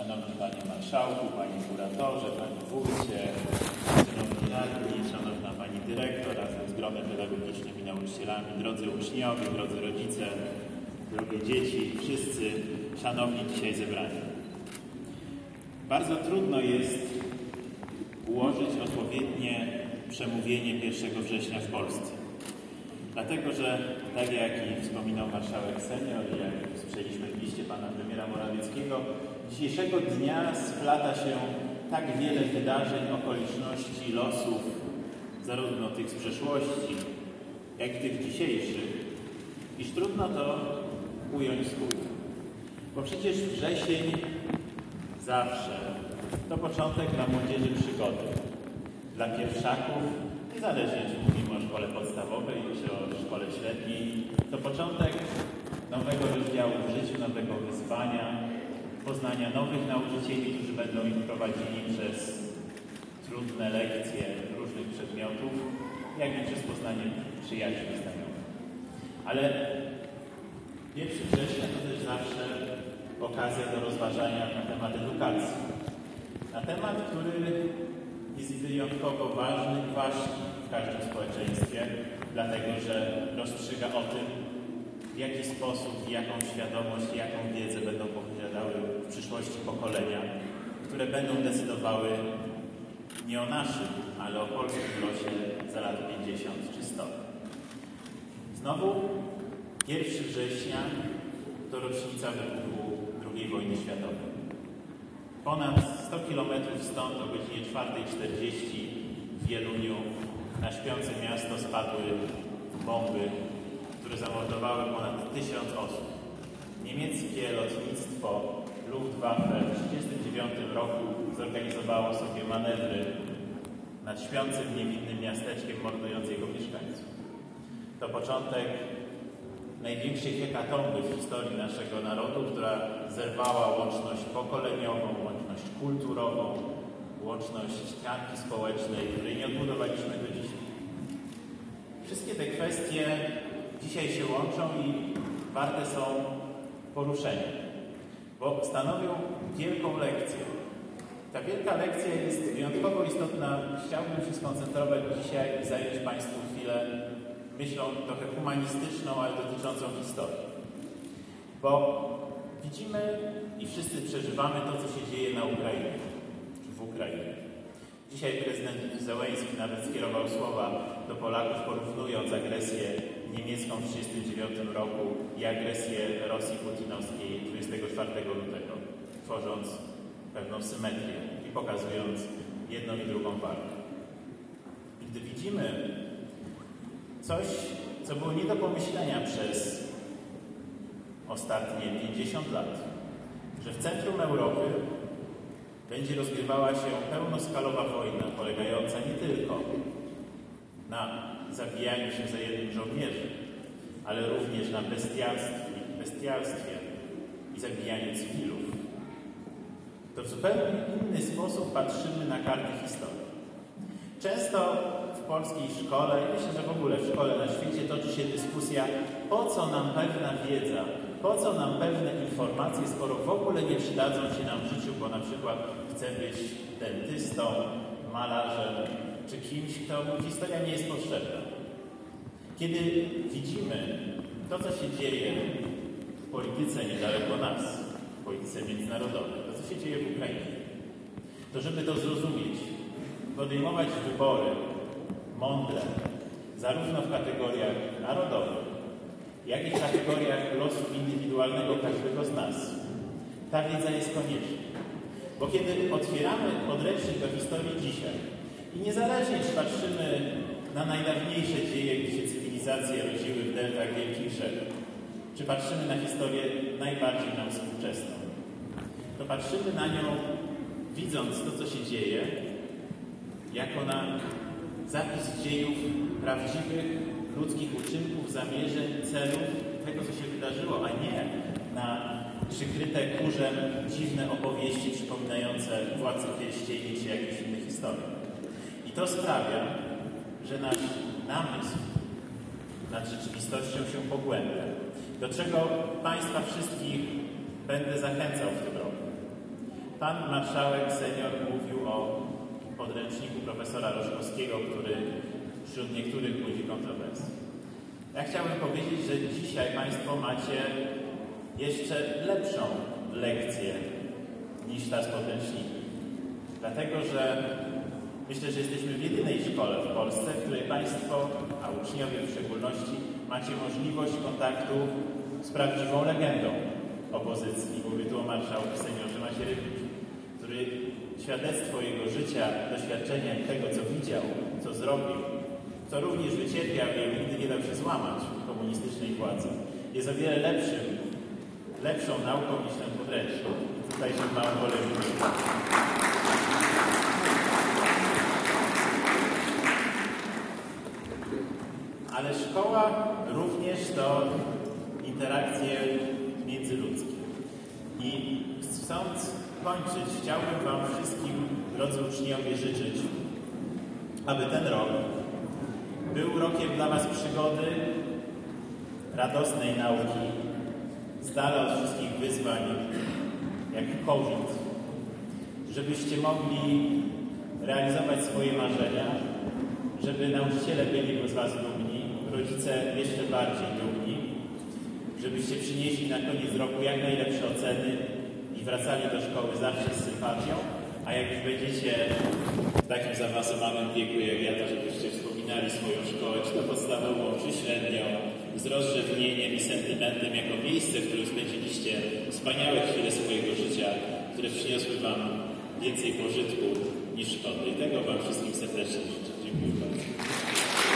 Szanowny Panie Marszałku, Panie Kuratorze, Panie Wójcie, Szanowni Radni, Szanowna Pani Dyrektor, razem z gromem pedagogicznym i nauczycielami, drodzy uczniowie, drodzy rodzice, drogie dzieci, wszyscy szanowni dzisiaj zebrani. Bardzo trudno jest ułożyć odpowiednie przemówienie 1 września w Polsce. Dlatego, że tak jak i wspominał marszałek senior i jak słyszeliśmy w liście pana premiera Morawieckiego, dzisiejszego dnia splata się tak wiele wydarzeń, okoliczności, losów, zarówno tych z przeszłości, jak i tych dzisiejszych, iż trudno to ująć słowem. Bo przecież wrzesień zawsze to początek dla młodzieży przygody, dla pierwszaków, niezależnie czy mówimy o szkole podstawowej, czy o szkole średniej, to początek nowego rozdziału w życiu, nowego wyzwania, poznania nowych nauczycieli, którzy będą ich prowadzili przez trudne lekcje różnych przedmiotów, jak i przez poznanie przyjaciół i znajomych. Ale 1 września to też zawsze okazja do rozważania na temat edukacji. Na temat, który jest wyjątkowo ważny i ważki w każdym społeczeństwie, dlatego że rozstrzyga o tym, w jaki sposób, jaką świadomość, jaką wiedzę będą posiadały w przyszłości pokolenia, które będą decydowały nie o naszym, ale o polskim losie za lat 50 czy 100. Znowu 1 września to rocznica wybuchu II wojny światowej. Ponad 100 kilometrów stąd o godzinie 4:40 w Wieluniu na śpiące miasto spadły bomby, które zamordowały ponad 1000 osób. Niemieckie lotnictwo Luftwaffe w 1939 roku zorganizowało sobie manewry nad śpiącym niewinnym miasteczkiem mordując jego mieszkańców. To początek największej hekatomby w historii naszego narodu, która zerwała łączność pokoleniową, łączność kulturową, łączność tkanki społecznej, której nie odbudowaliśmy do dzisiaj. Wszystkie te kwestie dzisiaj się łączą i warte są poruszenia, bo stanowią wielką lekcję. Ta wielka lekcja jest wyjątkowo istotna. Chciałbym się skoncentrować dzisiaj i zająć Państwu chwilę myślą trochę humanistyczną, ale dotyczącą historii. Bo widzimy i wszyscy przeżywamy to, co się dzieje na Ukrainie, czy w Ukrainie. Dzisiaj prezydent Zełenski nawet skierował słowa do Polaków, porównując agresję niemiecką w 1939 roku i agresję Rosji putinowskiej 24 lutego, tworząc pewną symetrię i pokazując jedną i drugą walkę. I gdy widzimy coś, co było nie do pomyślenia przez ostatnie 50 lat, że w centrum Europy będzie rozgrywała się pełnoskalowa wojna, polegająca nie tylko na zabijaniu się za jednym żołnierzem, ale również na bestialstwie i zabijaniu cywilów. To w zupełnie inny sposób patrzymy na karty historii. Często w polskiej szkole, i myślę, że w ogóle w szkole na świecie toczy się dyskusja, po co nam pewna wiedza, po co nam pewne informacje, skoro w ogóle nie przydadzą się nam w życiu, bo na przykład chcę być dentystą, malarzem, czy kimś, kto historia nie jest potrzebna. Kiedy widzimy to, co się dzieje w polityce niedaleko nas, w polityce międzynarodowej, to, co się dzieje w Ukrainie, to żeby to zrozumieć, podejmować wybory mądre, zarówno w kategoriach narodowych, jak i w kategoriach losu indywidualnego każdego z nas. Ta wiedza jest konieczna. Bo kiedy otwieramy podręcznik do historii dzisiaj i niezależnie czy patrzymy na najdawniejsze dzieje, gdzie się cywilizacje rodziły w deltach wielkich rzek, czy patrzymy na historię najbardziej nam współczesną, to patrzymy na nią, widząc to, co się dzieje, jako na zapis dziejów prawdziwych, ludzkich uczynków, zamierzeń, celów, tego, co się wydarzyło, a nie na przykryte kurzem dziwne opowieści przypominające Władcę Pierścieni czy jakieś inne historie. I to sprawia, że nasz namysł nad rzeczywistością się pogłębia, do czego Państwa wszystkich będę zachęcał w tym roku. Pan marszałek senior mówił o podręczniku profesora Roszkowskiego, który wśród niektórych budzi kontrowersje. Ja chciałbym powiedzieć, że dzisiaj Państwo macie jeszcze lepszą lekcję niż ta z podręcznika. Dlatego, że myślę, że jesteśmy w jedynej szkole w Polsce, w której Państwo, a uczniowie w szczególności, macie możliwość kontaktu z prawdziwą legendą opozycji. Mówię tu o marszałku seniorze Macierewiczu, który świadectwo jego życia, doświadczenia i tego, co widział, co zrobił, co również wycierpiał i nigdy nie dał się złamać komunistycznej władzy, jest o wiele lepszą nauką niż ten podręcznik. Tutaj się małą polemikę. Ale szkoła również to interakcje międzyludzkie. I chcąc kończyć, chciałbym Wam wszystkim, drodzy uczniowie, życzyć, aby ten rok był rokiem dla Was przygody, radosnej nauki, z dala od wszystkich wyzwań, jak COVID, żebyście mogli realizować swoje marzenia, żeby nauczyciele byli z Was dumni, rodzice jeszcze bardziej dumni, żebyście przynieśli na koniec roku jak najlepsze oceny i wracali do szkoły zawsze z sympatią, a jak już będziecie w takim zaawansowanym wieku jak ja, to żebyście wspominali swoją szkołę, czy to podstawową, czy średnią, z rozrzewnieniem i sentymentem jako miejsce, w którym spędziliście wspaniałe chwile swojego życia, które przyniosły Wam więcej pożytku niż szkody. I tego Wam wszystkim serdecznie życzę. Dziękuję bardzo.